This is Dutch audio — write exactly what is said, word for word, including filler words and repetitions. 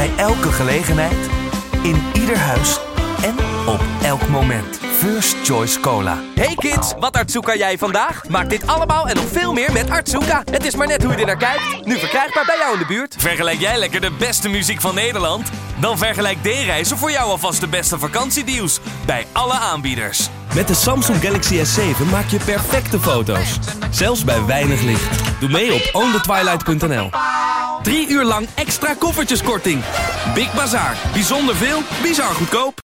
Bij elke gelegenheid, in ieder huis en op elk moment. First Choice Cola. Hey kids, wat Artzuka jij vandaag? Maak dit allemaal en nog veel meer met Artzuka. Het is maar net hoe je er naar kijkt. Nu verkrijgbaar bij jou in de buurt. Vergelijk jij lekker de beste muziek van Nederland? Dan vergelijk D-Reizen voor jou alvast de beste vakantiedeals. Bij alle aanbieders. Met de Samsung Galaxy S zeven maak je perfecte foto's. Zelfs bij weinig licht. Doe mee op own the twilight punt n l. Drie uur lang extra koffertjeskorting. Big Bazaar. Bijzonder veel, bizar goedkoop.